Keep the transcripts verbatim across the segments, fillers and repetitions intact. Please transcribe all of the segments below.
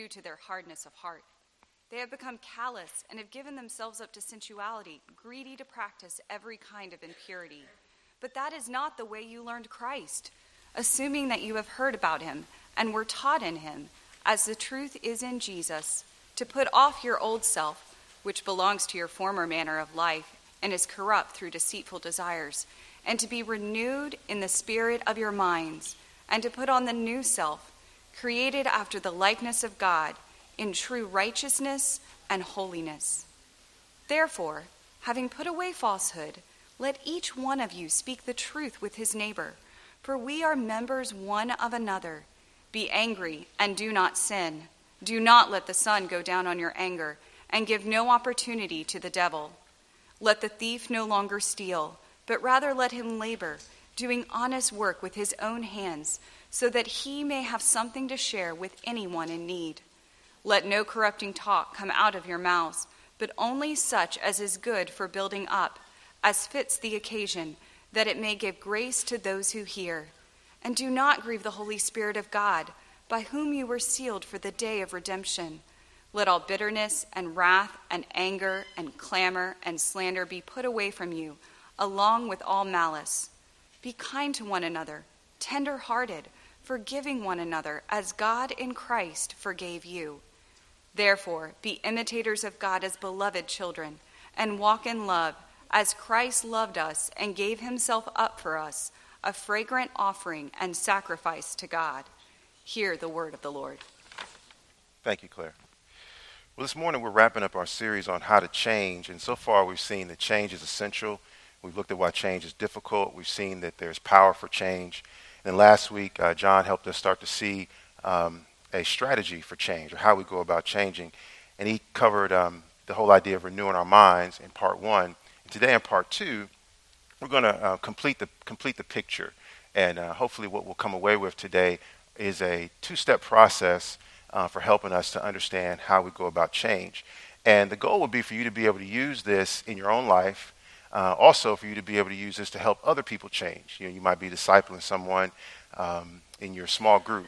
due to their hardness of heart. They have become callous and have given themselves up to sensuality, greedy to practice every kind of impurity. But that is not the way you learned Christ, assuming that you have heard about him and were taught in him, as the truth is in Jesus, to put off your old self, which belongs to your former manner of life and is corrupt through deceitful desires, and to be renewed in the spirit of your minds, and to put on the new self, created after the likeness of God, in true righteousness and holiness. Therefore, having put away falsehood, let each one of you speak the truth with his neighbor, for we are members one of another. Be angry and do not sin. Do not let the sun go down on your anger, and give no opportunity to the devil. Let the thief no longer steal, but rather let him labor, doing honest work with his own hands, so that he may have something to share with anyone in need. Let no corrupting talk come out of your mouths, but only such as is good for building up, as fits the occasion, that it may give grace to those who hear. And do not grieve the Holy Spirit of God, by whom you were sealed for the day of redemption. Let all bitterness and wrath and anger and clamor and slander be put away from you, along with all malice. Be kind to one another, tender-hearted, forgiving one another as God in Christ forgave you. Therefore, be imitators of God as beloved children, and walk in love, as Christ loved us and gave himself up for us, a fragrant offering and sacrifice to God. Hear the word of the Lord. Thank you, Claire. Well, this morning we're wrapping up our series on how to change, and so far we've seen that change is essential. We've looked at why change is difficult. We've seen that there's power for change. And last week, uh, John helped us start to see um, a strategy for change, or how we go about changing. And he covered um, the whole idea of renewing our minds in part one. And today in part two, we're going to uh, complete the complete the picture. And uh, hopefully what we'll come away with today is a two-step process uh, for helping us to understand how we go about change. And the goal would be for you to be able to use this in your own life. Uh, also, for you to be able to use this to help other people change. You know, you might be discipling someone um, in your small group,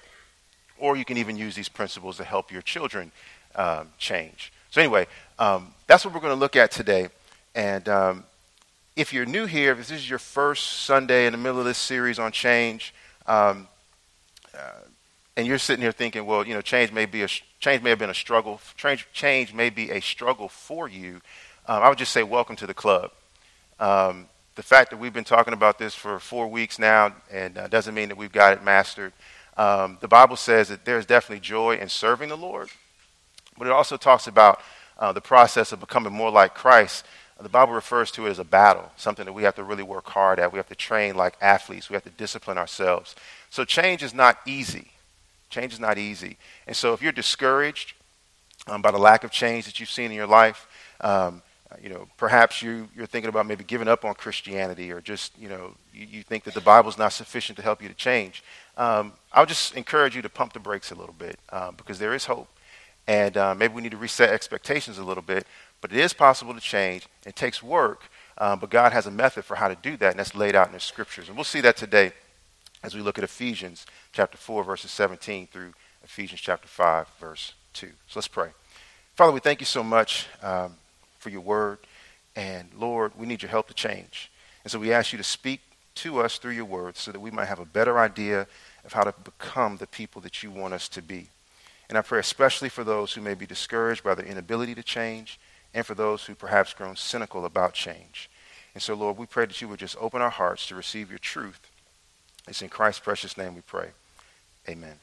or you can even use these principles to help your children um, change. So anyway, um, that's what we're going to look at today. And um, if you're new here, if this is your first Sunday in the middle of this series on change, um, uh, and you're sitting here thinking, well, you know, change may be a change may have been a struggle. Change, change may be a struggle for you. Um, I would just say, welcome to the club. Um, the fact that we've been talking about this for four weeks now and uh, doesn't mean that we've got it mastered. Um, the Bible says that there's definitely joy in serving the Lord, but it also talks about uh, the process of becoming more like Christ. Uh, the Bible refers to it as a battle, something that we have to really work hard at. We have to train like athletes. We have to discipline ourselves. So change is not easy. Change is not easy. And so if you're discouraged um, by the lack of change that you've seen in your life, um, you know, perhaps you, you're thinking about maybe giving up on Christianity, or just, you know, you, you think that the Bible's not sufficient to help you to change. Um, I'll just encourage you to pump the brakes a little bit uh, because there is hope. And uh, maybe we need to reset expectations a little bit, but it is possible to change. It takes work, um, but God has a method for how to do that, and that's laid out in the scriptures. And we'll see that today as we look at Ephesians chapter four, verses seventeen through Ephesians chapter five, verse two. So let's pray. Father, we thank you so much um, for your word. And Lord, we need your help to change. And so we ask you to speak to us through your word so that we might have a better idea of how to become the people that you want us to be. And I pray especially for those who may be discouraged by their inability to change, and for those who perhaps grown cynical about change. And so, Lord, we pray that you would just open our hearts to receive your truth. It's in Christ's precious name we pray. Amen.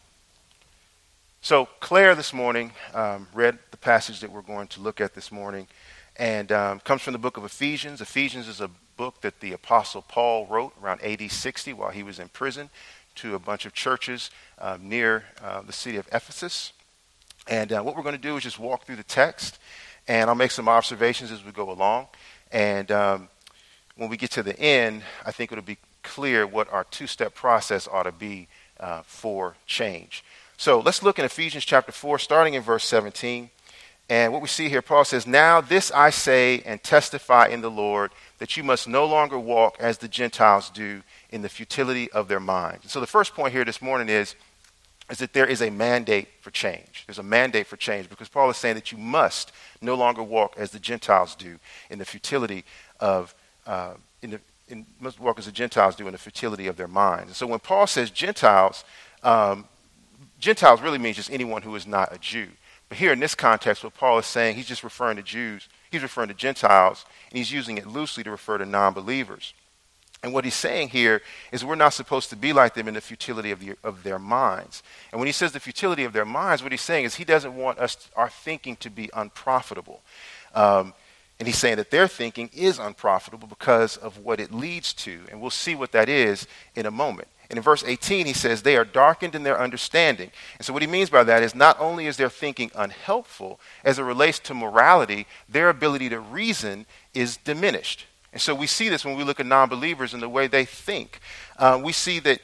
So Claire this morning um, read the passage that we're going to look at this morning, and um, comes from the book of Ephesians. Ephesians is a book that the Apostle Paul wrote around A D sixty while he was in prison to a bunch of churches uh, near uh, the city of Ephesus. And uh, what we're going to do is just walk through the text, and I'll make some observations as we go along. And um, when we get to the end, I think it'll be clear what our two-step process ought to be uh, for change. So let's look in Ephesians chapter four, starting in verse seventeen. And what we see here, Paul says, "Now this I say and testify in the Lord, that you must no longer walk as the Gentiles do in the futility of their minds." And so the first point here this morning is is that there is a mandate for change. There's a mandate for change because Paul is saying that you must no longer walk as the Gentiles do in the futility of, uh, in the, in, must walk as the Gentiles do in the futility of their minds. And so when Paul says Gentiles, um, Gentiles really means just anyone who is not a Jew. But here in this context, what Paul is saying, he's just referring to Jews, he's referring to Gentiles, and he's using it loosely to refer to non-believers. And what he's saying here is we're not supposed to be like them in the futility of, the, of their minds. And when he says the futility of their minds, what he's saying is he doesn't want us, our thinking, to be unprofitable. Um, and he's saying that their thinking is unprofitable because of what it leads to. And we'll see what that is in a moment. And in verse eighteen, he says they are darkened in their understanding. And so what he means by that is not only is their thinking unhelpful, as it relates to morality, their ability to reason is diminished. And so we see this when we look at non-believers and the way they think. Uh, we see that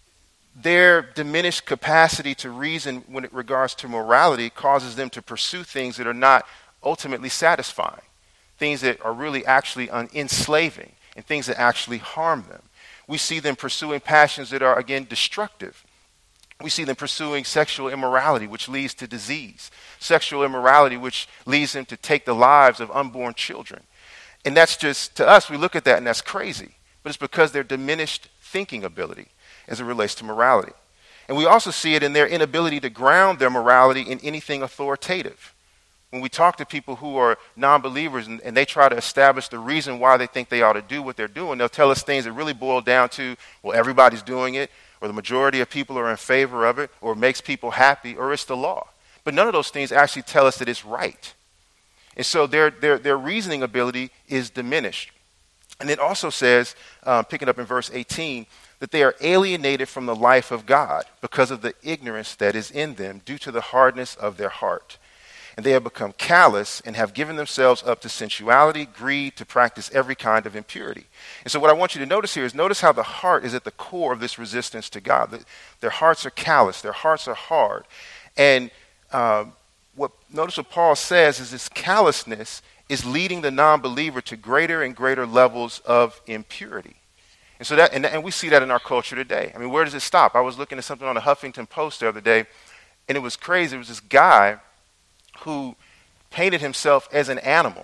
their diminished capacity to reason when it regards to morality causes them to pursue things that are not ultimately satisfying, things that are really actually un- enslaving, and things that actually harm them. We see them pursuing passions that are, again, destructive. We see them pursuing sexual immorality, which leads to disease, sexual immorality, which leads them to take the lives of unborn children. And that's just, to us, we look at that and that's crazy. But it's because their diminished thinking ability as it relates to morality. And we also see it in their inability to ground their morality in anything authoritative. When we talk to people who are non-believers and, and they try to establish the reason why they think they ought to do what they're doing, they'll tell us things that really boil down to, well, everybody's doing it, or the majority of people are in favor of it, or it makes people happy, or it's the law. But none of those things actually tell us that it's right. And so their, their, their reasoning ability is diminished. And it also says, um, picking up in verse eighteen, that they are alienated from the life of God because of the ignorance that is in them due to the hardness of their heart. And they have become callous and have given themselves up to sensuality, greed, to practice every kind of impurity. And so what I want you to notice here is notice how the heart is at the core of this resistance to God. Their hearts are callous. Their hearts are hard. And um, what notice what Paul says is this callousness is leading the non-believer to greater and greater levels of impurity. And so that, and, and we see that in our culture today. I mean, where does it stop? I was looking at something on the Huffington Post the other day, and it was crazy. It was this guy who painted himself as an animal.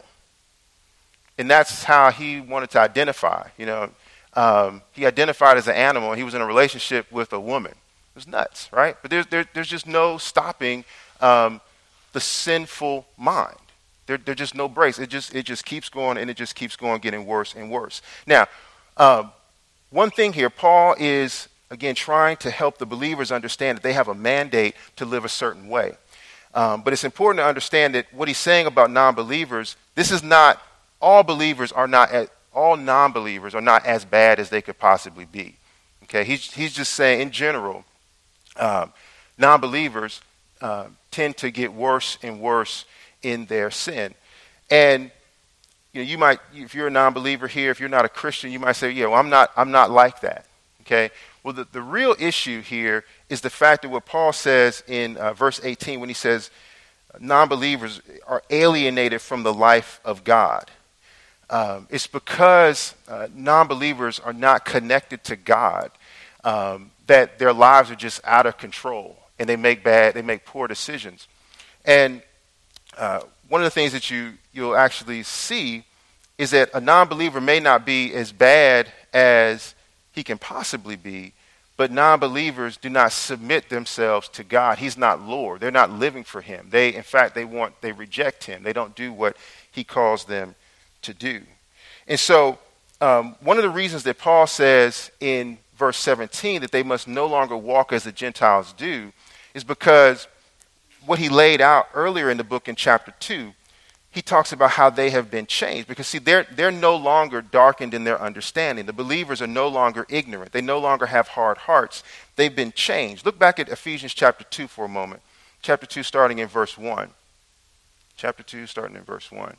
And that's how he wanted to identify. You know, um, he identified as an animal, and he was in a relationship with a woman. It was nuts, right? But there's, there, there's just no stopping um, the sinful mind. There, there's just no brakes. It just, it just keeps going, and it just keeps going, getting worse and worse. Now, um, one thing here, Paul is, again, trying to help the believers understand that they have a mandate to live a certain way. Um, but it's important to understand that what he's saying about non-believers, this is not, all believers are not, as, all non-believers are not as bad as they could possibly be. Okay, he's, he's just saying in general, um, non-believers uh, tend to get worse and worse in their sin. And you know, you might, if you're a non-believer here, if you're not a Christian, you might say, yeah, well, I'm not, I'm not like that. Okay. Well, the, the real issue here is the fact that what Paul says in uh, verse eighteen, when he says non-believers are alienated from the life of God. Um, it's because uh, non-believers are not connected to God um, that their lives are just out of control and they make bad, they make poor decisions. And uh, one of the things that you, you'll actually see is that a non-believer may not be as bad as he can possibly be, but non-believers do not submit themselves to God. He's not Lord. They're not living for him. They, in fact, they want, they reject him. They don't do what he calls them to do. And so um, one of the reasons that Paul says in verse seventeen that they must no longer walk as the Gentiles do is because what he laid out earlier in the book in chapter two, he talks about how they have been changed. Because, see, they're, they're no longer darkened in their understanding. The believers are no longer ignorant. They no longer have hard hearts. They've been changed. Look back at Ephesians chapter two for a moment. Chapter two starting in verse one. Chapter two starting in verse one.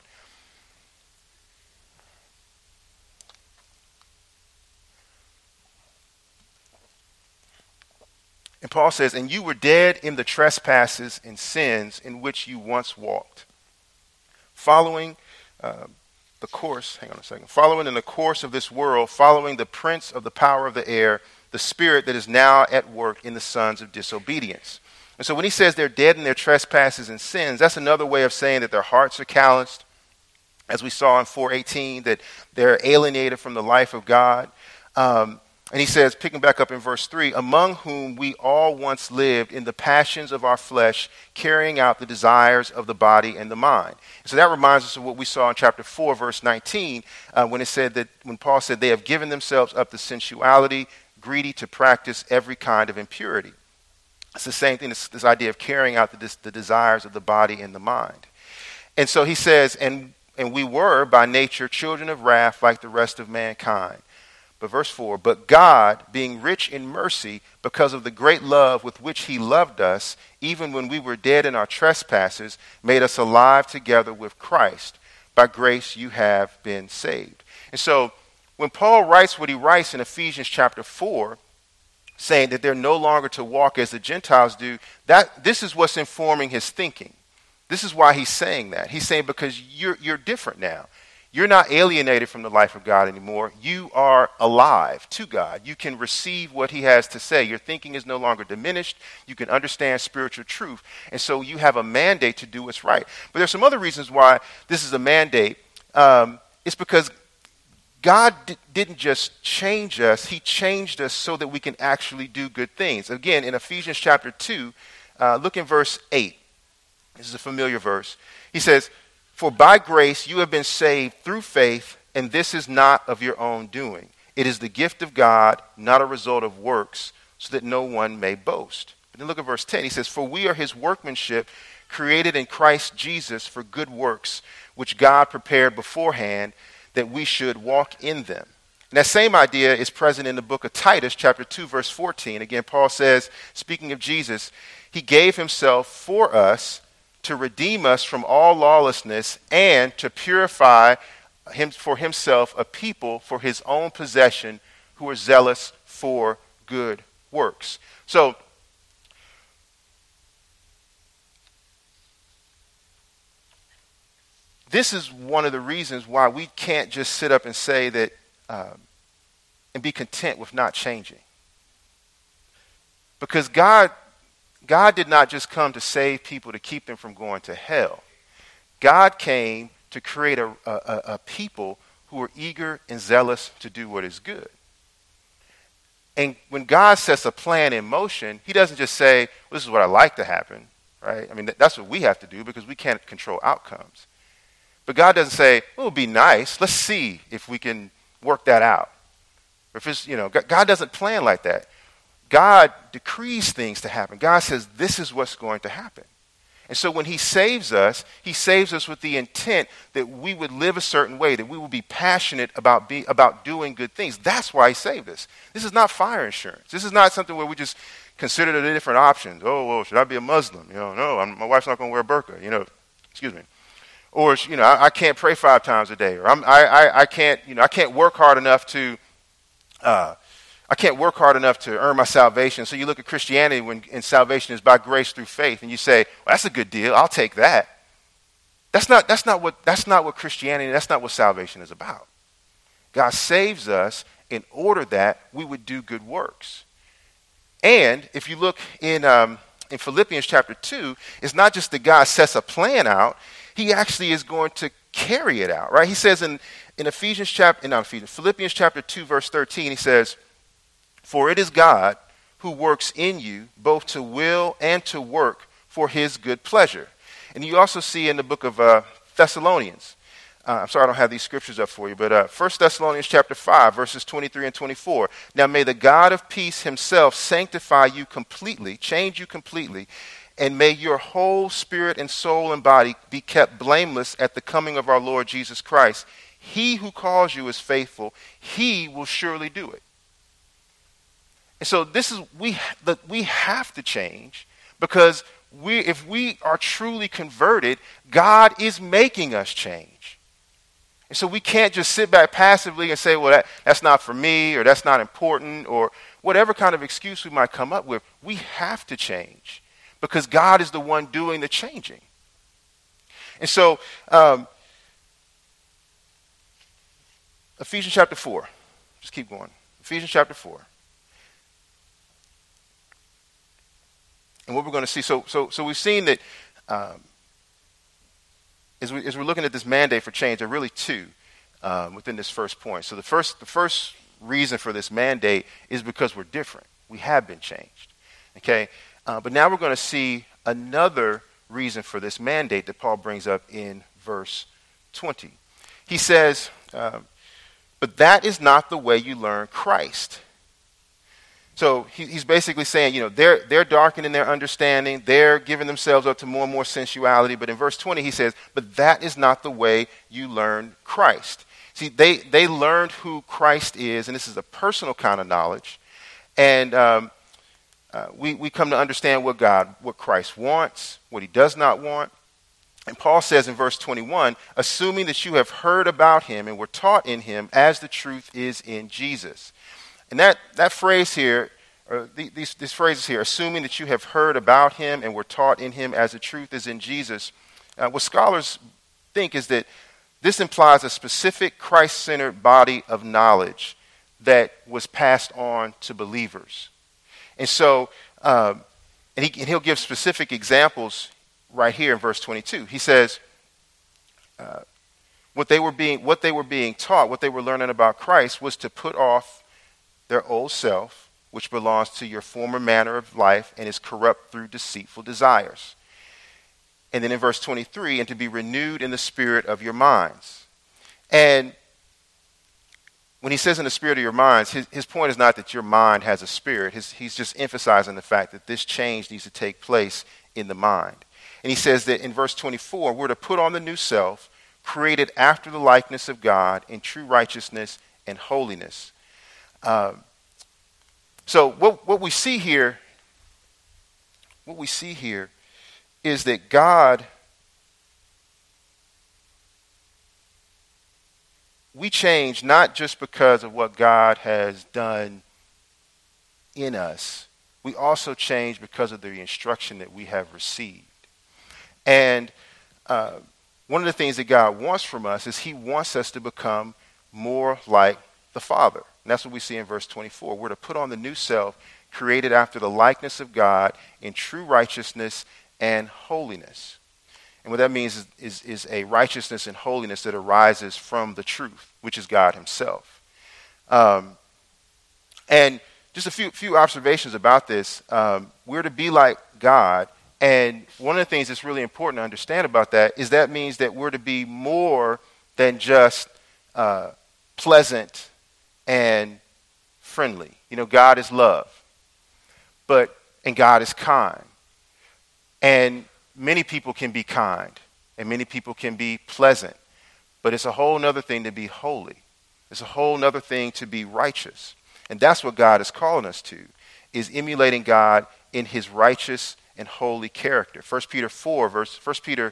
And Paul says, and you were dead in the trespasses and sins in which you once walked, following uh, the course, hang on a second, following in the course of this world, following the prince of the power of the air, the spirit that is now at work in the sons of disobedience. And so when he says they're dead in their trespasses and sins, that's another way of saying that their hearts are calloused. As we saw in four eighteen, that they're alienated from the life of God. Um, and he says, picking back up in verse three, among whom we all once lived in the passions of our flesh, carrying out the desires of the body and the mind. And so that reminds us of what we saw in chapter four, verse nineteen, uh, when it said that, when Paul said they have given themselves up to sensuality, greedy to practice every kind of impurity. It's the same thing, this, this idea of carrying out the, the desires of the body and the mind. And so he says, and, and we were by nature children of wrath like the rest of mankind. But verse four, but God, being rich in mercy, because of the great love with which he loved us, even when we were dead in our trespasses, made us alive together with Christ. By grace you have been saved. And so when Paul writes what he writes in Ephesians chapter four, saying that they're no longer to walk as the Gentiles do, that this is what's informing his thinking. This is why he's saying that. He's saying because you're you're different now. You're not alienated from the life of God anymore. You are alive to God. You can receive what he has to say. Your thinking is no longer diminished. You can understand spiritual truth. And so you have a mandate to do what's right. But there's some other reasons why this is a mandate. Um, it's because God d- didn't just change us. He changed us so that we can actually do good things. Again, in Ephesians chapter two, uh, look in verse eight. This is a familiar verse. He says, for by grace you have been saved through faith, and this is not of your own doing. It is the gift of God, not a result of works, so that no one may boast. But then look at verse ten. He says, for we are his workmanship, created in Christ Jesus for good works, which God prepared beforehand that we should walk in them. And that same idea is present in the book of Titus, chapter two, verse fourteen. Again, Paul says, speaking of Jesus, he gave himself for us to redeem us from all lawlessness and to purify him for himself a people for his own possession who are zealous for good works. So, this is one of the reasons why we can't just sit up and say that um, and be content with not changing. Because God God did not just come to save people to keep them from going to hell. God came to create a, a, a people who are eager and zealous to do what is good. And when God sets a plan in motion, he doesn't just say, well, this is what I'd like to happen, right? I mean, that's what we have to do because we can't control outcomes. But God doesn't say, well, it would be nice. Let's see if we can work that out. Or if it's, you know, God doesn't plan like that. God decrees things to happen. God says, this is what's going to happen. And so when he saves us, he saves us with the intent that we would live a certain way, that we would be passionate about be, about doing good things. That's why he saved us. This is not fire insurance. This is not something where we just consider the different options. Oh, well, should I be a Muslim? You know, no, I'm, my wife's not going to wear a burqa, you know, excuse me. Or, you know, I, I can't pray five times a day. Or I'm, I, I, I can't, you know, I can't work hard enough to, uh, I can't work hard enough to earn my salvation. So you look at Christianity when and salvation is by grace through faith, and you say, well, that's a good deal. I'll take that. That's not, that's not what, that's not what Christianity, that's not what salvation is about. God saves us in order that we would do good works. And if you look in, um, in Philippians chapter two, it's not just that God sets a plan out, he actually is going to carry it out, right? He says in, in Ephesians chapter, not Ephesians, Philippians chapter two, verse thirteen, he says, for it is God who works in you both to will and to work for his good pleasure. And you also see in the book of uh, Thessalonians, uh, I'm sorry I don't have these scriptures up for you, but uh, First Thessalonians chapter five, verses twenty-three and twenty-four. Now may the God of peace himself sanctify you completely, change you completely, and may your whole spirit and soul and body be kept blameless at the coming of our Lord Jesus Christ. He who calls you is faithful. He will surely do it. And so this is, we, the, we have to change because we, if we are truly converted, God is making us change. And so we can't just sit back passively and say, well, that, that's not for me, or that's not important, or whatever kind of excuse we might come up with. We have to change because God is the one doing the changing. And so um, Ephesians chapter four, just keep going. Ephesians chapter four. And what we're going to see, so so so we've seen that um, as, we, as we're looking at this mandate for change, there are really two um, within this first point. So the first the first reason for this mandate is because we're different. We have been changed. Okay, uh, but now we're going to see another reason for this mandate that Paul brings up in verse twenty. He says, um, but that is not the way you learn Christ. So he, he's basically saying, you know, they're, they're darkening their understanding. They're giving themselves up to more and more sensuality. But in verse twenty, he says, but that is not the way you learn Christ. See, they, they learned who Christ is, and this is a personal kind of knowledge. And um, uh, we, we come to understand what God, what Christ wants, what he does not want. And Paul says in verse twenty-one, assuming that you have heard about him and were taught in him as the truth is in Jesus. And that, that phrase here, or these, these phrases here, assuming that you have heard about him and were taught in him as the truth is in Jesus, uh, what scholars think is that this implies a specific Christ-centered body of knowledge that was passed on to believers. And so, um, and, he, and he'll give specific examples right here in verse twenty-two. He says, uh, what they were being, what they were being taught, what they were learning about Christ was to put off their old self, which belongs to your former manner of life and is corrupt through deceitful desires. And then in verse twenty-three, and to be renewed in the spirit of your minds. And when he says in the spirit of your minds, his, his point is not that your mind has a spirit. His, he's just emphasizing the fact that this change needs to take place in the mind. And he says that in verse twenty-four, we're to put on the new self, created after the likeness of God in true righteousness and holiness. Um, so what, what we see here, what we see here is that God, we change not just because of what God has done in us, we also change because of the instruction that we have received. And uh, one of the things that God wants from us is he wants us to become more like the Father. And that's what we see in verse twenty-four. We're to put on the new self, created after the likeness of God in true righteousness and holiness. And what that means is, is, is a righteousness and holiness that arises from the truth, which is God himself. Um, and just a few, few observations about this. Um, we're to be like God. And one of the things that's really important to understand about that is that means that we're to be more than just uh, pleasant and friendly. You know, God is love, but and God is kind. And many people can be kind, and many people can be pleasant, but it's a whole nother thing to be holy. It's a whole nother thing to be righteous. And that's what God is calling us to, is emulating God in his righteous and holy character. First Peter four, verse First Peter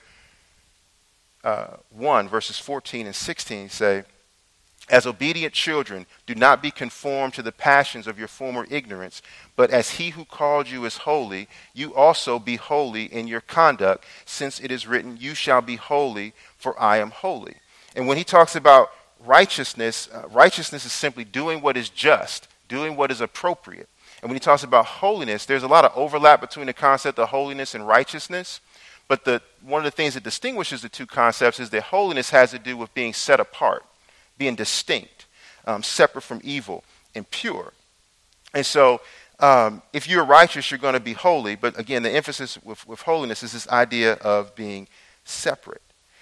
uh, one, verses fourteen and sixteen say, as obedient children, do not be conformed to the passions of your former ignorance, but as he who called you is holy, you also be holy in your conduct, since it is written, you shall be holy, for I am holy. And when he talks about righteousness, uh, righteousness is simply doing what is just, doing what is appropriate. And when he talks about holiness, there's a lot of overlap between the concept of holiness and righteousness. But the, one of the things that distinguishes the two concepts is that holiness has to do with being set apart, being distinct, um, separate from evil and pure. And so um, if you're righteous, you're going to be holy. But again, the emphasis with, with holiness is this idea of being separate.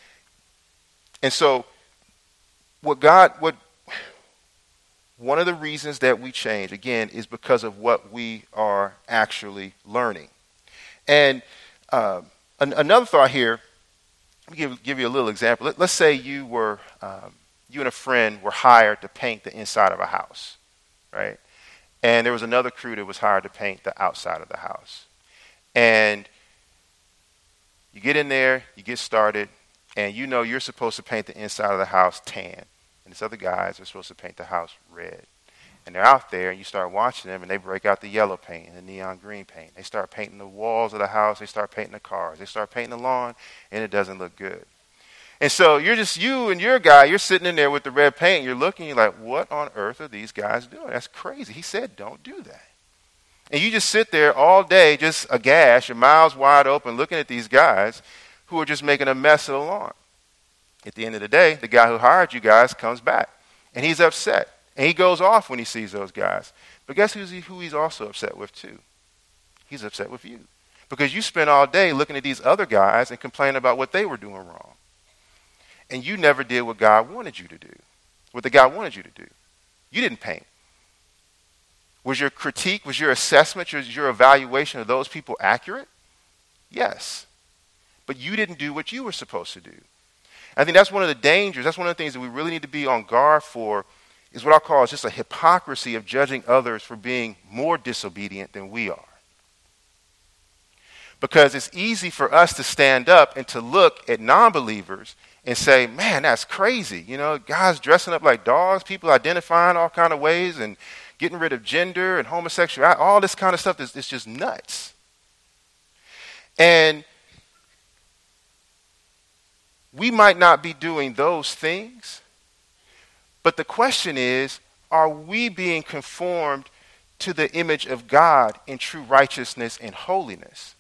And so what God, what one of the reasons that we change, again, is because of what we are actually learning. And uh, an, another thought here, let me give, give you a little example. Let, let's say you were... Um, you and a friend were hired to paint the inside of a house, right? And there was another crew that was hired to paint the outside of the house. And you get in there, you get started, and you know you're supposed to paint the inside of the house tan. And these other guys are supposed to paint the house red. And they're out there, and you start watching them, and they break out the yellow paint and the neon green paint. They start painting the walls of the house. They start painting the cars. They start painting the lawn, and it doesn't look good. And so you're just, you and your guy, you're sitting in there with the red paint. You're looking, you're like, what on earth are these guys doing? That's crazy. He said, don't do that. And you just sit there all day, just aghast, your mouths wide open, looking at these guys who are just making a mess of the lawn. At the end of the day, the guy who hired you guys comes back, and he's upset. And he goes off when he sees those guys. But guess who's he, who he's also upset with, too? He's upset with you. Because you spent all day looking at these other guys and complaining about what they were doing wrong. And you never did what God wanted you to do, what the God wanted you to do. You didn't paint. Was your critique, was your assessment, was your evaluation of those people accurate? Yes. But you didn't do what you were supposed to do. I think that's one of the dangers. That's one of the things that we really need to be on guard for, is what I call is just a hypocrisy of judging others for being more disobedient than we are. Because it's easy for us to stand up and to look at non-believers and say, man, that's crazy. You know, guys dressing up like dogs, people identifying all kind of ways and getting rid of gender and homosexuality, all this kind of stuff is, is just nuts. And we might not be doing those things, but the question is, are we being conformed to the image of God in true righteousness and holiness?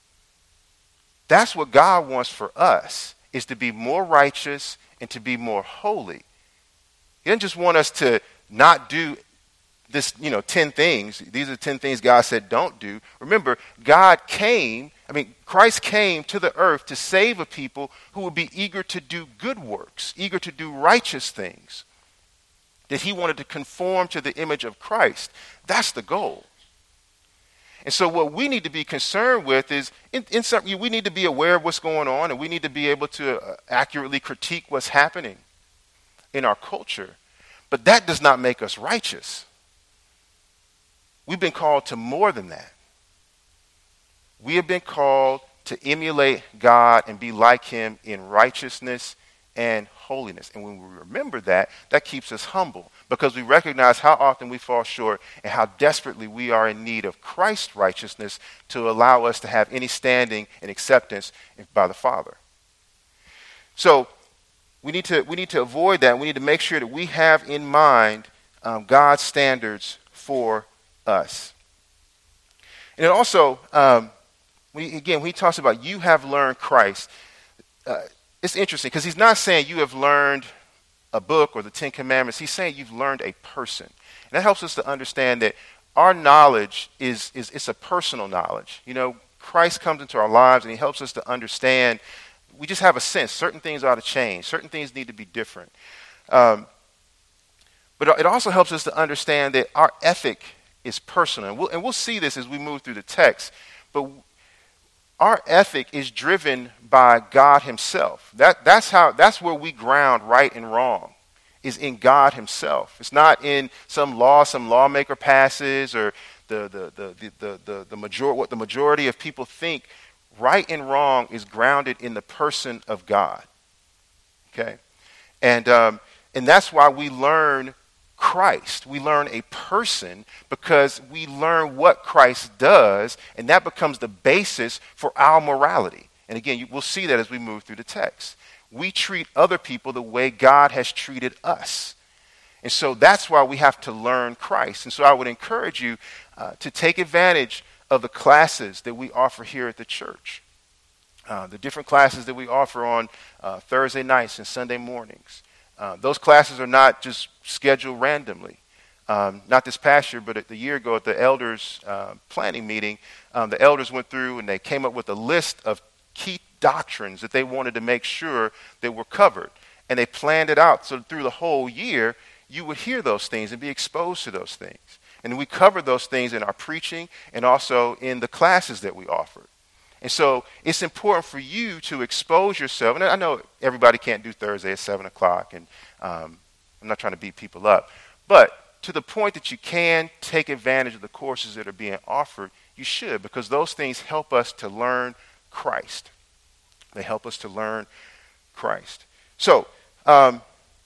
That's what God wants for us, is to be more righteous and to be more holy. He doesn't just want us to not do this, you know, ten things. These are ten things God said don't do. Remember, God came, I mean, Christ came to the earth to save a people who would be eager to do good works, eager to do righteous things. That he wanted to conform to the image of Christ. That's the goal. And so what we need to be concerned with is, in, in some, we need to be aware of what's going on, and we need to be able to uh, accurately critique what's happening in our culture. But that does not make us righteous. We've been called to more than that. We have been called to emulate God and be like him in righteousness and holiness. And when we remember that, that keeps us humble, because we recognize how often we fall short and how desperately we are in need of Christ's righteousness to allow us to have any standing and acceptance by the Father. So we need to we need to avoid that. We need to make sure that we have in mind um, God's standards for us. And it also, um, when he, again, when he talks about you have learned Christ, uh, it's interesting because he's not saying you have learned a book or the Ten Commandments. He's saying you've learned a person. And that helps us to understand that our knowledge is, is it's a personal knowledge. You know, Christ comes into our lives and he helps us to understand. We just have a sense. Certain things ought to change. Certain things need to be different. Um, but it also helps us to understand that our ethic is personal. And we'll, and we'll see this as we move through the text. But our ethic is driven by God himself. That, that's how, that's where we ground right and wrong, is in God himself. It's not in some law some lawmaker passes or the, the, the, the, the, the, the major, what the majority of people think. Right and wrong is grounded in the person of God. Okay? And, um, and that's why we learn Christ. We learn a person because we learn what Christ does, and that becomes the basis for our morality. And again, you, we'll see that as we move through the text. We treat other people the way God has treated us. And so that's why we have to learn Christ. And so I would encourage you uh, to take advantage of the classes that we offer here at the church. Uh, the different classes that we offer on uh, Thursday nights and Sunday mornings. Uh, those classes are not just scheduled randomly. Um, not this past year, but the year ago at the elders' uh, planning meeting, um, the elders went through and they came up with a list of key doctrines that they wanted to make sure that were covered. And they planned it out so through the whole year, you would hear those things and be exposed to those things. And we covered those things in our preaching and also in the classes that we offered. And so it's important for you to expose yourself. And I know everybody can't do Thursday at seven o'clock, and um, I'm not trying to beat people up. But to the point that you can take advantage of the courses that are being offered, you should, because those things help us to learn Christ. They help us to learn Christ. So, um,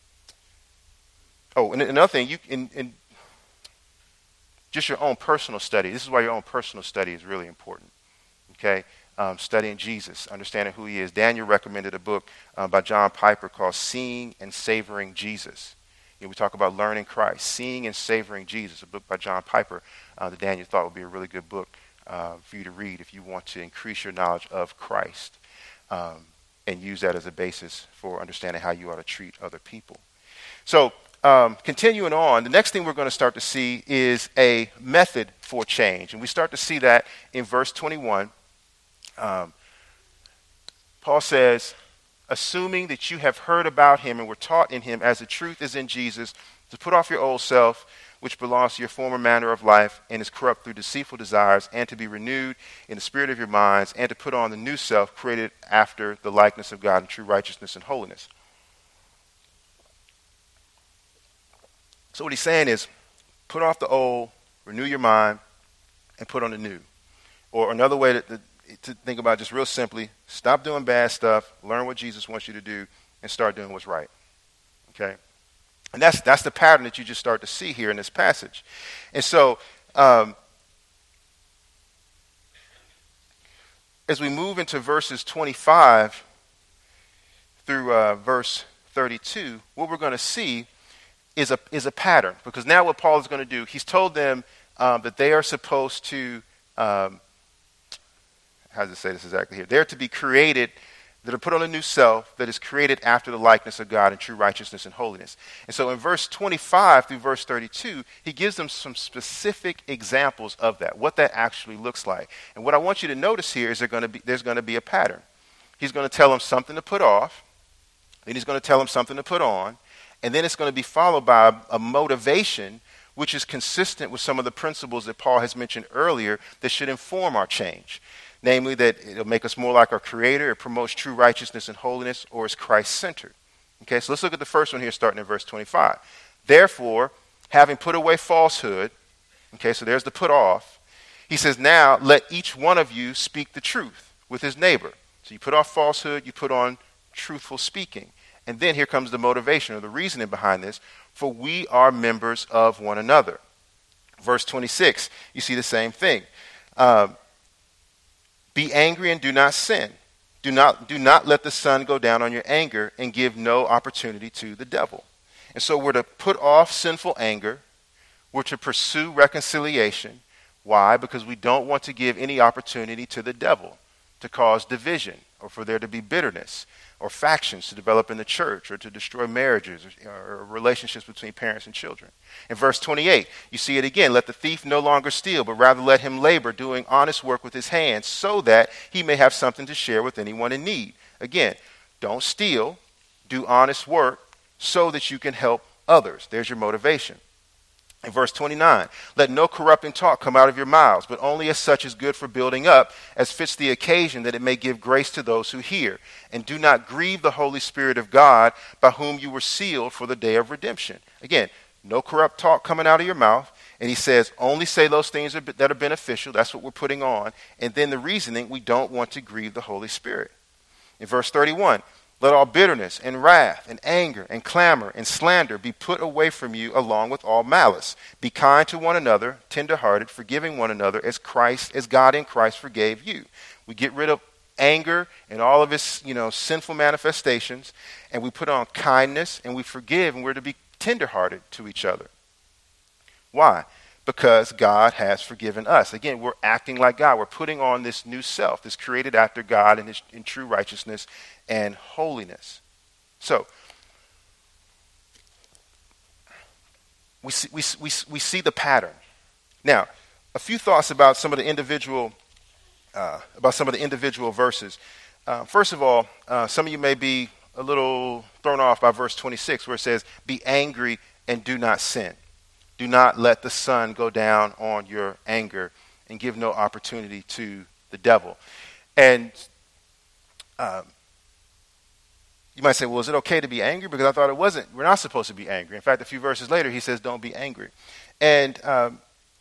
oh, and another thing, you in, in just your own personal study. This is why your own personal study is really important. Okay? Um, studying Jesus, understanding who he is. Daniel recommended a book uh, by John Piper called Seeing and Savoring Jesus. You know, we talk about learning Christ, seeing and savoring Jesus, a book by John Piper uh, that Daniel thought would be a really good book uh, for you to read if you want to increase your knowledge of Christ um, and use that as a basis for understanding how you ought to treat other people. So um, continuing on, the next thing we're going to start to see is a method for change. And we start to see that in verse twenty-one. Um, Paul says, assuming that you have heard about him and were taught in him as the truth is in Jesus, to put off your old self, which belongs to your former manner of life and is corrupt through deceitful desires, and to be renewed in the spirit of your minds, and to put on the new self created after the likeness of God in true righteousness and holiness. So what he's saying is, put off the old, renew your mind, and put on the new. Or another way to, to, to think about it, just real simply, stop doing bad stuff, learn what Jesus wants you to do, and start doing what's right. Okay? And that's that's the pattern that you just start to see here in this passage. And so, um, as we move into verses twenty-five through uh, verse thirty-two, what we're going to see is a is a pattern. Because now what Paul is going to do, he's told them um, that they are supposed to, um, how does it say this exactly here? They're to be created, that are put on a new self that is created after the likeness of God in true righteousness and holiness. And so in verse twenty-five through verse thirty-two, he gives them some specific examples of that, what that actually looks like. And what I want you to notice here is there going to be, there's going to be a pattern. He's going to tell them something to put off, then he's going to tell them something to put on, and then it's going to be followed by a, a motivation which is consistent with some of the principles that Paul has mentioned earlier that should inform our change. Namely, that it'll make us more like our Creator, it promotes true righteousness and holiness, or is Christ-centered. Okay, so let's look at the first one here, starting in verse twenty-five. Therefore, having put away falsehood, okay, so there's the put off, he says, now let each one of you speak the truth with his neighbor. So you put off falsehood, you put on truthful speaking. And then here comes the motivation or the reasoning behind this, for we are members of one another. Verse twenty-six, you see the same thing. Um, Be angry and do not sin. Do not, do not let the sun go down on your anger, and give no opportunity to the devil. And so we're to put off sinful anger. We're to pursue reconciliation. Why? Because we don't want to give any opportunity to the devil to cause division, or for there to be bitterness, or factions to develop in the church, or to destroy marriages, or, or relationships between parents and children. In verse twenty-eight, you see it again. Let the thief no longer steal, but rather let him labor, doing honest work with his hands, so that he may have something to share with anyone in need. Again, don't steal, do honest work, so that you can help others. There's your motivation. In verse twenty-nine, let no corrupting talk come out of your mouths, but only as such is good for building up, as fits the occasion, that it may give grace to those who hear. And do not grieve the Holy Spirit of God, by whom you were sealed for the day of redemption. Again, no corrupt talk coming out of your mouth. And he says, only say those things that are beneficial. That's what we're putting on. And then the reasoning, we don't want to grieve the Holy Spirit. In verse thirty-one, let all bitterness and wrath and anger and clamor and slander be put away from you, along with all malice. Be kind to one another, tenderhearted, forgiving one another, as Christ, as God in Christ forgave you. We get rid of anger and all of its, you know, sinful manifestations, and we put on kindness, and we forgive, and we're to be tenderhearted to each other. Why? Because God has forgiven us. Again, we're acting like God. We're putting on this new self, this created after God in, his, in true righteousness and holiness. So, we see, we, we, we see the pattern. Now, a few thoughts about some of the individual uh, about some of the individual verses. Uh, first of all, uh, some of you may be a little thrown off by verse twenty-six, where it says, "Be angry and do not sin." Do not let the sun go down on your anger, and give no opportunity to the devil. And um, you might say, well, is it okay to be angry? Because I thought it wasn't. We're not supposed to be angry. In fact, a few verses later, he says, don't be angry. And um,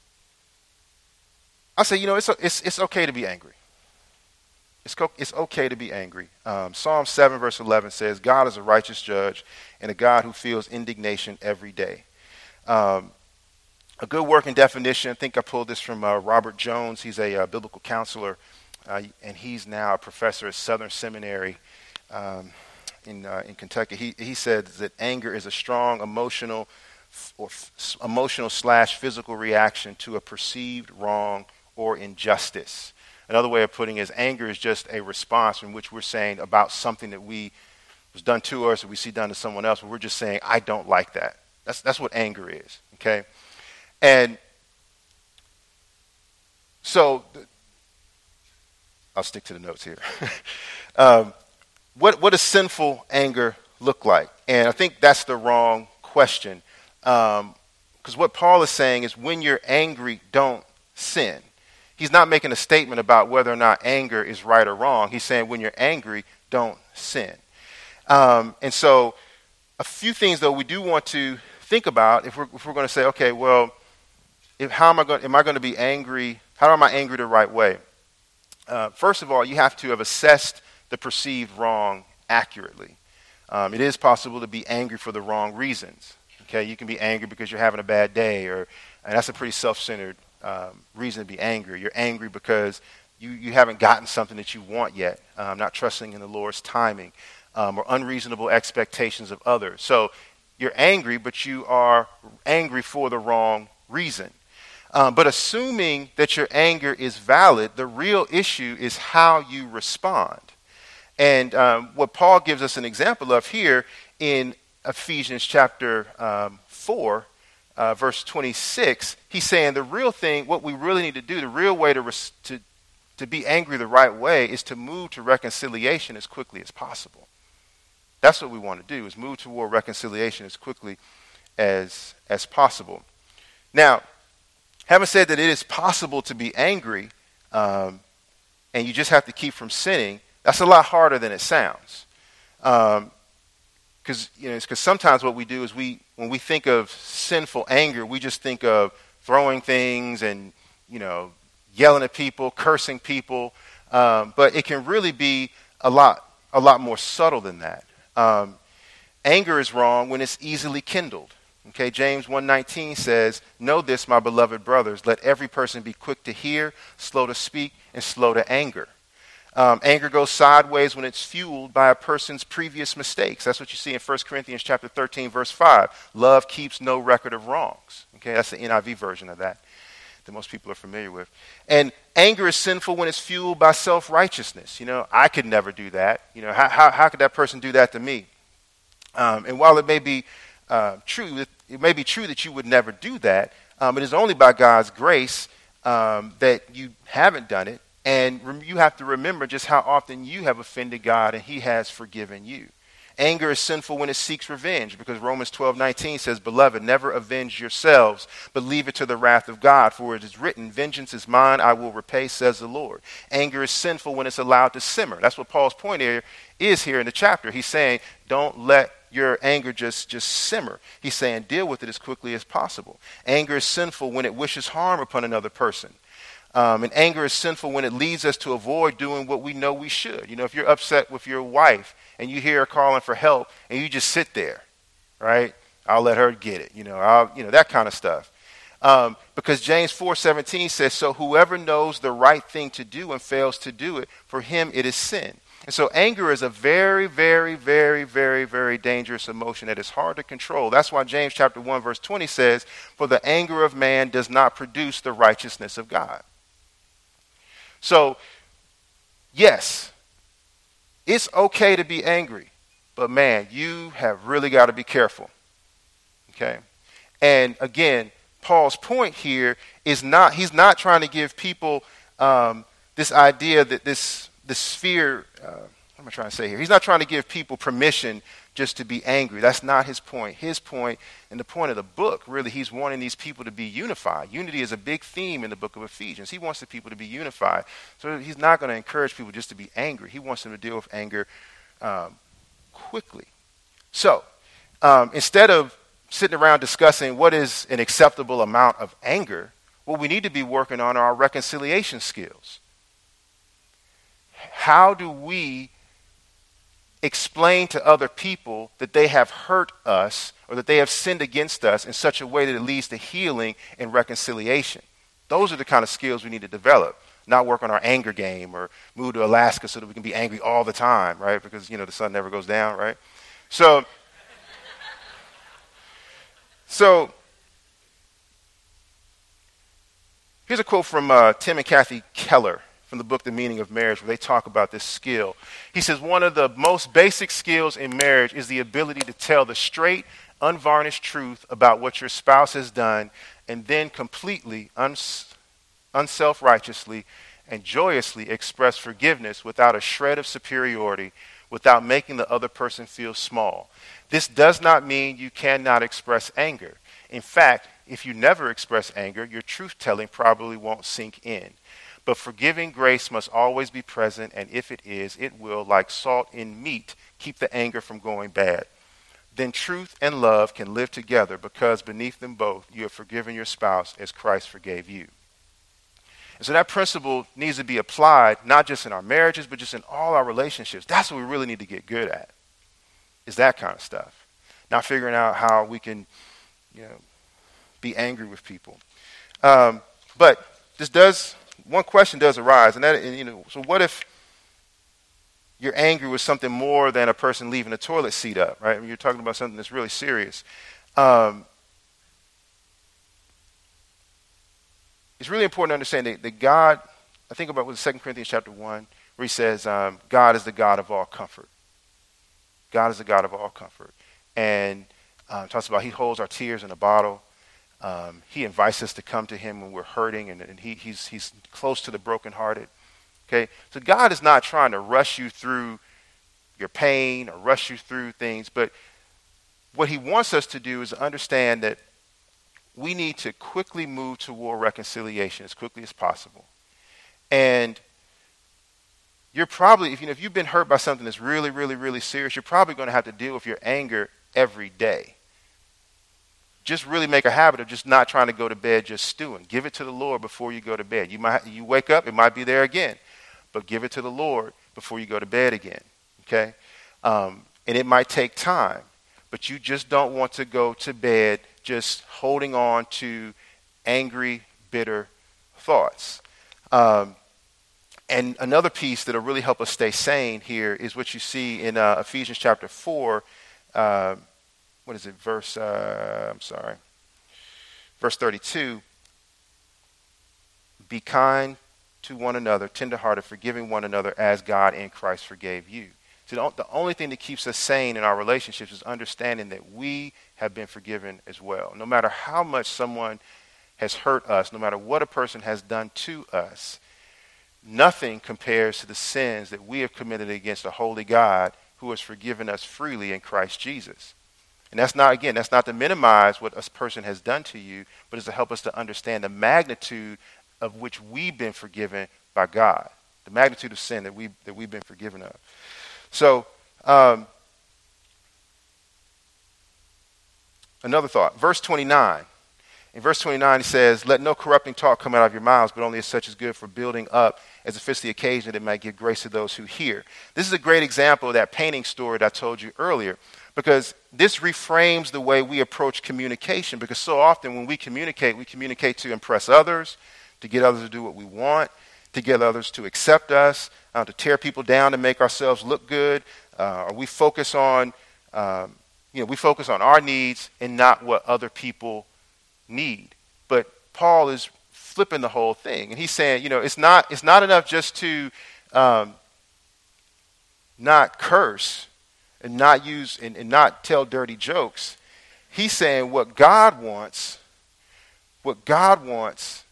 I say, you know, it's, it's, it's okay to be angry. It's, co- it's okay to be angry. Um, Psalm seven, verse eleven says, God is a righteous judge and a God who feels indignation every day. Um, A good working definition, I think I pulled this from uh, Robert Jones. He's a uh, biblical counselor, uh, and he's now a professor at Southern Seminary um, in uh, in Kentucky. He he said that anger is a strong emotional or f- emotional slash physical reaction to a perceived wrong or injustice. Another way of putting it is anger is just a response in which we're saying about something that we was done to us or we see done to someone else, but we're just saying, I don't like that. That's that's what anger is, okay? And so th- I'll stick to the notes here. um, what what does sinful anger look like? And I think that's the wrong question. Because um, what Paul is saying is when you're angry, don't sin. He's not making a statement about whether or not anger is right or wrong. He's saying when you're angry, don't sin. Um, and so a few things, though, we do want to think about if we're, if we're going to say, okay, well, if, how am I going? Am I going to be angry? How am I angry the right way? Uh, first of all, you have to have assessed the perceived wrong accurately. Um, it is possible to be angry for the wrong reasons. Okay, you can be angry because you're having a bad day, or and that's a pretty self-centered um, reason to be angry. You're angry because you, you haven't gotten something that you want yet, um, not trusting in the Lord's timing, um, or unreasonable expectations of others. So you're angry, but you are angry for the wrong reason. Um, but assuming that your anger is valid, the real issue is how you respond. And um, what Paul gives us an example of here in Ephesians chapter um, four, uh, verse twenty-six, he's saying the real thing, what we really need to do, the real way to, res- to, to be angry the right way is to move to reconciliation as quickly as possible. That's what we want to do, is move toward reconciliation as quickly as, as possible. Now, having said that it is possible to be angry um, and you just have to keep from sinning, that's a lot harder than it sounds. Um, Because you know, because sometimes what we do is we, when we think of sinful anger, we just think of throwing things and you know, yelling at people, cursing people. Um, but it can really be a lot, a lot more subtle than that. Um, anger is wrong when it's easily kindled. Okay, James one nineteen says, "Know this, my beloved brothers, let every person be quick to hear, slow to speak, and slow to anger." Um, anger goes sideways when it's fueled by a person's previous mistakes. That's what you see in First Corinthians chapter thirteen, verse five. Love keeps no record of wrongs. Okay, that's the N I V version of that that most people are familiar with. And anger is sinful when it's fueled by self-righteousness. You know, I could never do that. You know, how how, how could that person do that to me? Um, and while it may be uh, true, it may be true that you would never do that, um, it is only by God's grace um, that you haven't done it. And rem- you have to remember just how often you have offended God and he has forgiven you. Anger is sinful when it seeks revenge, because Romans twelve nineteen says, "Beloved, never avenge yourselves, but leave it to the wrath of God. For it is written, 'Vengeance is mine, I will repay,' says the Lord." Anger is sinful when it's allowed to simmer. That's what Paul's point here is here in the chapter. He's saying, don't let your anger just, just simmer. He's saying, deal with it as quickly as possible. Anger is sinful when it wishes harm upon another person. Um, and anger is sinful when it leads us to avoid doing what we know we should. You know, if you're upset with your wife and you hear her calling for help and you just sit there, right? I'll let her get it. You know, I'll, you know, that kind of stuff. Um, because James four seventeen says, "So whoever knows the right thing to do and fails to do it, for him it is sin." And so anger is a very, very, very, very, very dangerous emotion that is hard to control. That's why James chapter one verse twenty says, "For the anger of man does not produce the righteousness of God." So, yes, it's okay to be angry, but man, you have really got to be careful. Okay? And again, Paul's point here is not, he's not trying to give people um, this idea that this, this sphere, uh, what am I trying to say here? He's not trying to give people permission just to be angry. That's not his point. His point, and the point of the book, really, he's wanting these people to be unified. Unity is a big theme in the book of Ephesians. He wants the people to be unified. So he's not going to encourage people just to be angry. He wants them to deal with anger um, quickly. So um, instead of sitting around discussing what is an acceptable amount of anger, what we need to be working on are our reconciliation skills. How do we explain to other people that they have hurt us or that they have sinned against us in such a way that it leads to healing and reconciliation? Those are the kind of skills we need to develop. not work on our anger game or move to Alaska so that we can be angry all the time, right? Because, you know, the sun never goes down, right? So, so here's a quote from uh, Tim and Kathy Keller from the book The Meaning of Marriage, where they talk about this skill. He says, one of the most basic skills in marriage is the ability to tell the straight, unvarnished truth about what your spouse has done, and then completely, uns- unself-righteously, and joyously express forgiveness without a shred of superiority, without making the other person feel small. This does not mean you cannot express anger. In fact, if you never express anger, your truth-telling probably won't sink in. But forgiving grace must always be present, and if it is, it will, like salt in meat, keep the anger from going bad. Then truth and love can live together because beneath them both, you have forgiven your spouse as Christ forgave you. And so that principle needs to be applied not just in our marriages, but just in all our relationships. That's what we really need to get good at, is that kind of stuff. Not figuring out how we can, you know, be angry with people. Um, but this does... One question does arise, and that, and, you know, so what if you're angry with something more than a person leaving a toilet seat up, right? I mean, you're talking about something that's really serious. Um, it's really important to understand that, that God, I think about with Second Corinthians chapter one, where he says, um, God is the God of all comfort. God is the God of all comfort. And uh, talks about he holds our tears in a bottle. Um, he invites us to come to him when we're hurting, and, and he, he's, he's close to the brokenhearted. Okay, so God is not trying to rush you through your pain or rush you through things, but what he wants us to do is understand that we need to quickly move toward reconciliation as quickly as possible. And you're probably, if, you know, if you've been hurt by something that's really, really, really serious, you're probably going to have to deal with your anger every day. Just really make a habit of just not trying to go to bed just stewing. Give it to the Lord before you go to bed. You might you wake up, it might be there again, but give it to the Lord before you go to bed again. Okay, um, and it might take time, but you just don't want to go to bed just holding on to angry, bitter thoughts. Um, and another piece that'll really help us stay sane here is what you see in uh, Ephesians chapter four. Uh, What is it? Verse, uh, I'm sorry. Verse thirty-two. Be kind to one another, tenderhearted, forgiving one another as God in Christ forgave you. So the only thing that keeps us sane in our relationships is understanding that we have been forgiven as well. No matter how much someone has hurt us, no matter what a person has done to us, nothing compares to the sins that we have committed against a holy God who has forgiven us freely in Christ Jesus. And that's not, again, that's not to minimize what a person has done to you, but it's to help us to understand the magnitude of which we've been forgiven by God, the magnitude of sin that we that we've been forgiven of. So, um, another thought, verse twenty-nine. In verse twenty-nine, he says, "Let no corrupting talk come out of your mouths, but only as such as good for building up, as it fits the occasion, that it might give grace to those who hear." This is a great example of that painting story that I told you earlier, because this reframes the way we approach communication. Because so often when we communicate, we communicate to impress others, to get others to do what we want, to get others to accept us, uh, to tear people down to make ourselves look good. Uh, or we focus on, um, you know, we focus on our needs and not what other people need. But Paul is flipping the whole thing, and he's saying, you know, it's not it's not enough just to um, not curse and not use and, and not tell dirty jokes. He's saying what God wants, what God wants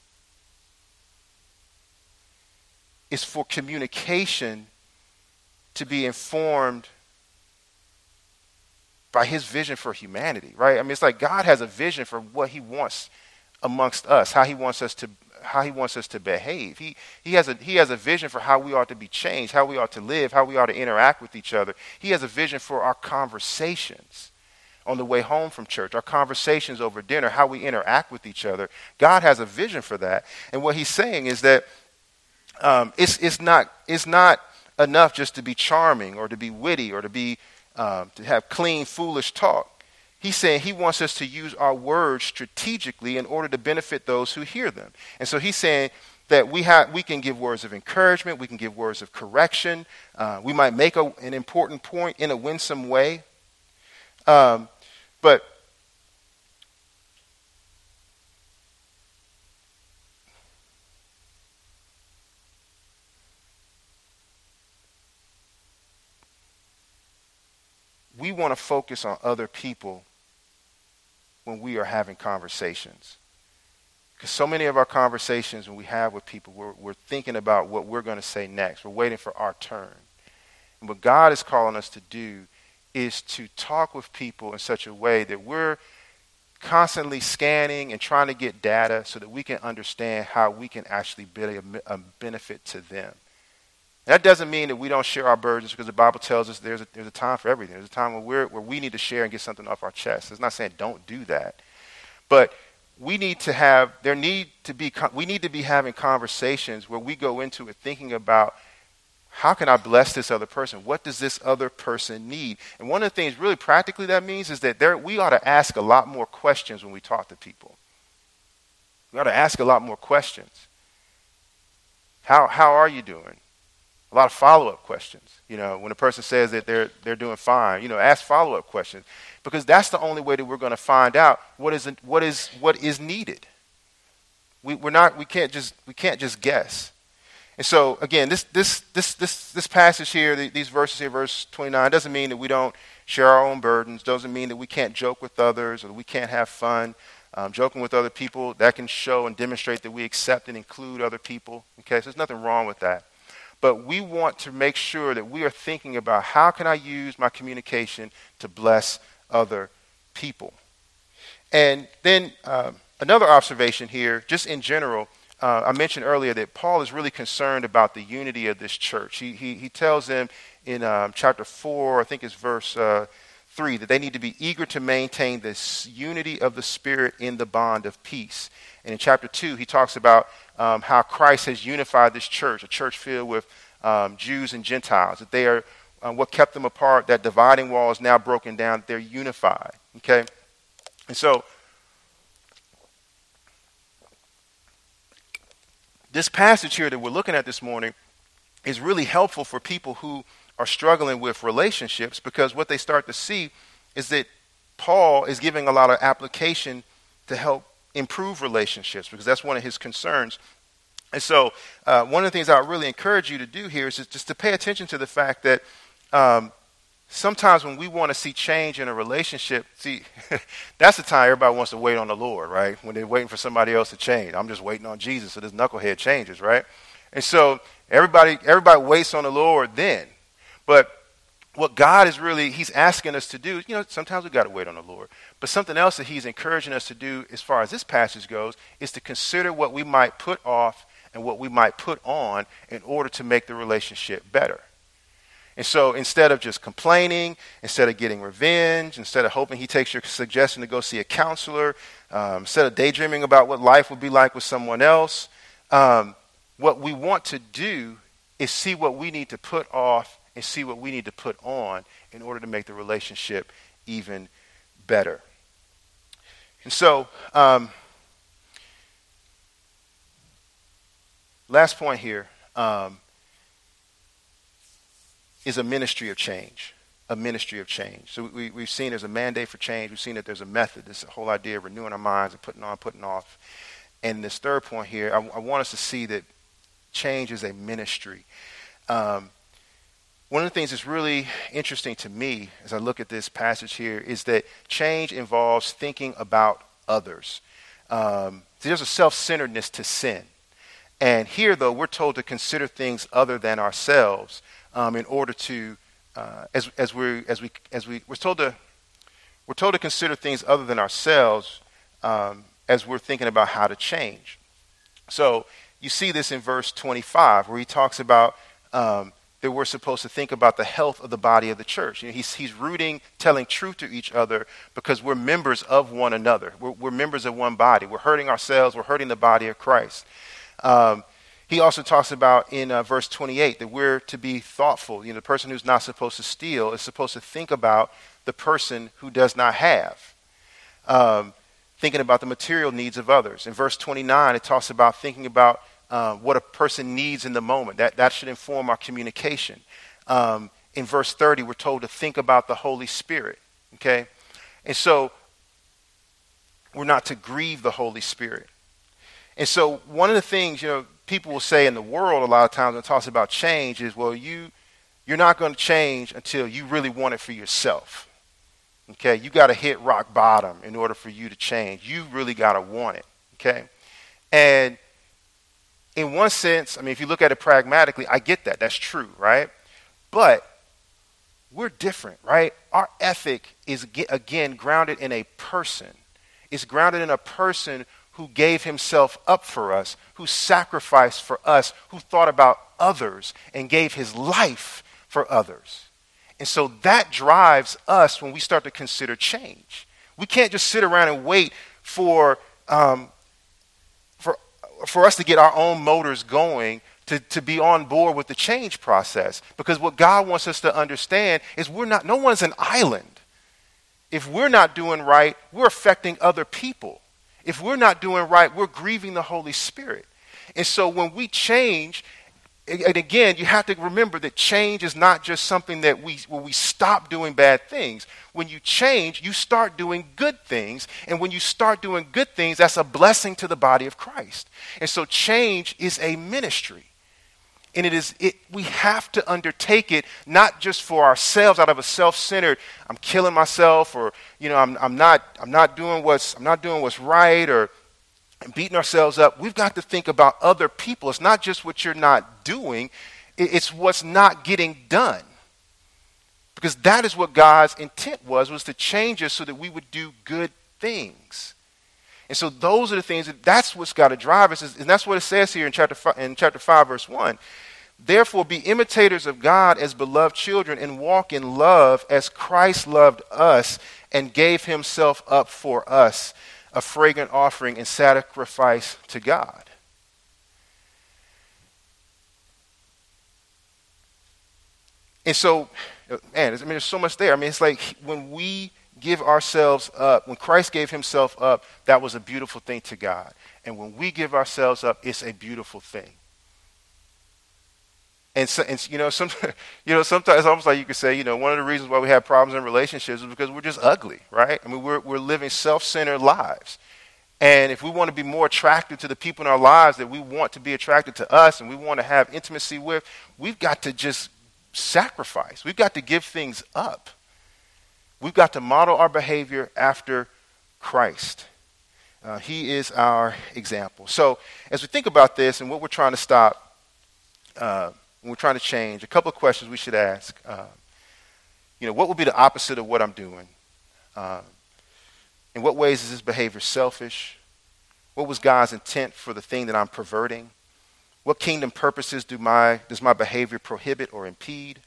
is for communication to be informed by his vision for humanity, right? I mean, it's like God has a vision for what he wants amongst us, how he wants us to how he wants us to behave. He he has a he has a vision for how we ought to be changed, how we ought to live, how we ought to interact with each other. He has a vision for our conversations on the way home from church, our conversations over dinner, how we interact with each other. God has a vision for that. And what he's saying is that um, it's it's not it's not enough just to be charming or to be witty or to be um, to have clean, foolish talk. He's saying he wants us to use our words strategically in order to benefit those who hear them. And so he's saying that we have, we can give words of encouragement, we can give words of correction. Uh, we might make a, an important point in a winsome way. Um, but we want to focus on other people when we are having conversations. Because so many of our conversations when we have with people, we're, we're thinking about what we're going to say next. We're waiting for our turn. And what God is calling us to do is to talk with people in such a way that we're constantly scanning and trying to get data so that we can understand how we can actually be a, a benefit to them. That doesn't mean that we don't share our burdens, because the Bible tells us there's a, there's a time for everything. There's a time where, we're, where we need to share and get something off our chest. It's not saying don't do that. But we need to have, there need to be, we need to be having conversations where we go into it thinking about, how can I bless this other person? What does this other person need? And one of the things really practically that means is that there, we ought to ask a lot more questions when we talk to people. We ought to ask a lot more questions. How, how are you doing? A lot of follow-up questions. You know, when a person says that they're they're doing fine, you know, ask follow-up questions, because that's the only way that we're going to find out what is what is what is needed. We we're not we can't just we can't just guess. And so again, this this this this this passage here, these verses here, verse twenty-nine, doesn't mean that we don't share our own burdens. Doesn't mean that we can't joke with others or that we can't have fun. Um, joking with other people, that can show and demonstrate that we accept and include other people. Okay, so there's nothing wrong with that. But we want to make sure that we are thinking about, how can I use my communication to bless other people? And then um, another observation here, just in general, uh, I mentioned earlier that Paul is really concerned about the unity of this church. He he, he tells them in um, chapter four, I think it's verse uh, three, that they need to be eager to maintain this unity of the Spirit in the bond of peace. And in chapter two, he talks about um, how Christ has unified this church, a church filled with um, Jews and Gentiles, that they are uh, what kept them apart. That dividing wall is now broken down. They're unified. Okay, and so this passage here that we're looking at this morning is really helpful for people who are struggling with relationships, because what they start to see is that Paul is giving a lot of application to help improve relationships, because that's one of his concerns. And so uh, one of the things I really encourage you to do here is just to pay attention to the fact that um, sometimes when we want to see change in a relationship, see, that's the time everybody wants to wait on the Lord, right? When they're waiting for somebody else to change. I'm just waiting on Jesus so this knucklehead changes, right? And so everybody everybody waits on the Lord then. But what God is really, he's asking us to do, you know, sometimes we've got to wait on the Lord. But something else that he's encouraging us to do, as far as this passage goes, is to consider what we might put off and what we might put on in order to make the relationship better. And so instead of just complaining, instead of getting revenge, instead of hoping he takes your suggestion to go see a counselor, um, instead of daydreaming about what life would be like with someone else, um, what we want to do is see what we need to put off and see what we need to put on in order to make the relationship even better. And so, um, last point here um, is a ministry of change. A ministry of change. So we, we've seen there's a mandate for change. We've seen that there's a method. This whole idea of renewing our minds and putting on, putting off. And this third point here, I, I want us to see that change is a ministry. Um, one of the things that's really interesting to me as I look at this passage here is that change involves thinking about others. Um, there's a self-centeredness to sin. And here, though, we're told to consider things other than ourselves um, in order to, uh, as as we as we as we we're told to we're told to consider things other than ourselves um, as we're thinking about how to change. So you see this in verse twenty-five, where he talks about um, that we're supposed to think about the health of the body of the church. You know, he's he's rooting, telling truth to each other, because we're members of one another. We're, we're members of one body. We're hurting ourselves. We're hurting the body of Christ. Um, he also talks about in uh, verse twenty-eight that we're to be thoughtful. You know, the person who's not supposed to steal is supposed to think about the person who does not have. Um, thinking about the material needs of others. In verse twenty-nine, it talks about thinking about uh, what a person needs in the moment. That, that should inform our communication. Um, in verse thirty, we're told to think about the Holy Spirit, okay? And so we're not to grieve the Holy Spirit. And so one of the things, you know, people will say in the world a lot of times when it talks about change is, well, you, you're not going to change until you really want it for yourself. Okay, you got to hit rock bottom in order for you to change. You really got to want it, okay? And in one sense, I mean, if you look at it pragmatically, I get that. That's true, right? But we're different, right? Our ethic is, again, grounded in a person. It's grounded in a person who gave himself up for us, who sacrificed for us, who thought about others and gave his life for others. And so that drives us when we start to consider change. We can't just sit around and wait for um, for for us to get our own motors going to, to be on board with the change process. Because what God wants us to understand is we're not, no one's an island. If we're not doing right, we're affecting other people. If we're not doing right, we're grieving the Holy Spirit. And so when we change, and again, you have to remember that change is not just something that we, where we stop doing bad things. When you change, you start doing good things. And when you start doing good things, that's a blessing to the body of Christ. And so change is a ministry. And it is, it, we have to undertake it not just for ourselves out of a self-centered, I'm killing myself, or, you know, I'm, I'm not, I'm not doing what's, I'm not doing what's right, or beating ourselves up. We've got to think about other people. It's not just what you're not doing. It's what's not getting done. Because that is what God's intent was, was to change us so that we would do good things. And so those are the things, that that's what's got to drive us. And that's what it says here in chapter five, in chapter five, verse one. Therefore, be imitators of God as beloved children and walk in love as Christ loved us and gave himself up for us, a fragrant offering and sacrifice to God. And so, man, I mean, there's so much there. I mean, it's like when we give ourselves up, when Christ gave himself up, that was a beautiful thing to God. And when we give ourselves up, it's a beautiful thing. And, so, and you know, some, you know, sometimes it's almost like you could say, you know, one of the reasons why we have problems in relationships is because we're just ugly, right? I mean, we're we're living self-centered lives. And if we want to be more attractive to the people in our lives that we want to be attracted to us and we want to have intimacy with, we've got to just sacrifice. We've got to give things up. We've got to model our behavior after Christ. Uh, he is our example. So as we think about this and what we're trying to stop, uh, when we're trying to change, a couple of questions we should ask. Uh, you know, what would be the opposite of what I'm doing? Uh, in what ways is this behavior selfish? What was God's intent for the thing that I'm perverting? What kingdom purposes do my does my behavior prohibit or impede?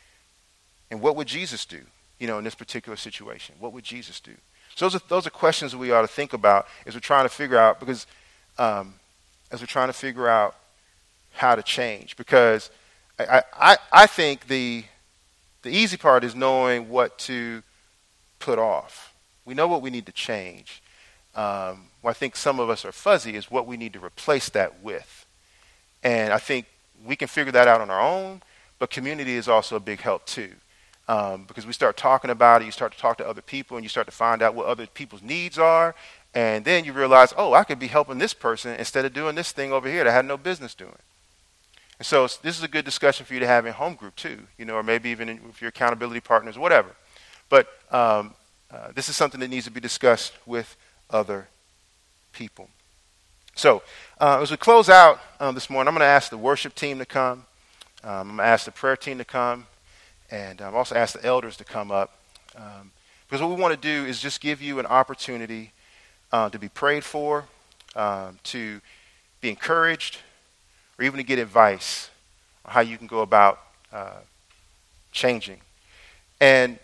And what would Jesus do, you know, in this particular situation? What would Jesus do? So those are, those are questions that we ought to think about as we're trying to figure out, because um, as we're trying to figure out how to change. Because I, I, I think the the easy part is knowing what to put off. We know what we need to change. Um, what I think some of us are fuzzy is what we need to replace that with. And I think we can figure that out on our own, but community is also a big help too. Um, because we start talking about it, you start to talk to other people, and you start to find out what other people's needs are, and then you realize, oh, I could be helping this person instead of doing this thing over here that I had no business doing. And so this is a good discussion for you to have in home group too, you know, or maybe even in, with your accountability partners, whatever. But um, uh, this is something that needs to be discussed with other people. So uh, as we close out um, this morning, I'm going to ask the worship team to come. Um, I'm going to ask the prayer team to come. And I've also asked the elders to come up. Um, because what we want to do is just give you an opportunity uh, to be prayed for, um, to be encouraged, or even to get advice on how you can go about uh, changing. And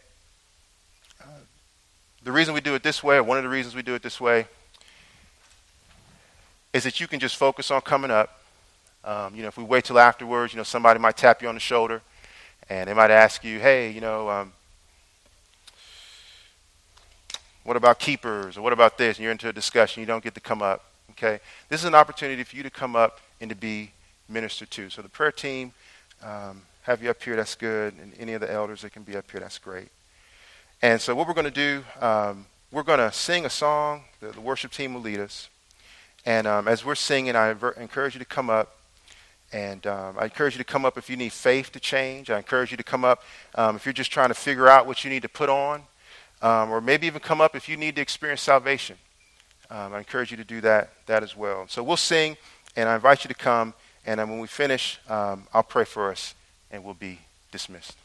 uh, the reason we do it this way, or one of the reasons we do it this way, is that you can just focus on coming up. Um, you know, if we wait till afterwards, you know, somebody might tap you on the shoulder. And they might ask you, hey, you know, um, what about keepers? Or what about this? And you're into a discussion. You don't get to come up. Okay? This is an opportunity for you to come up and to be ministered to. So the prayer team, um, have you up here, that's good. And any of the elders that can be up here, that's great. And so what we're going to do, um, we're going to sing a song. The, the worship team will lead us. And um, as we're singing, I ver- encourage you to come up. And um, I encourage you to come up if you need faith to change. I encourage you to come up um, if you're just trying to figure out what you need to put on. Um, or maybe even come up if you need to experience salvation. Um, I encourage you to do that, that as well. So we'll sing, and I invite you to come. And um, when we finish, um, I'll pray for us, and we'll be dismissed.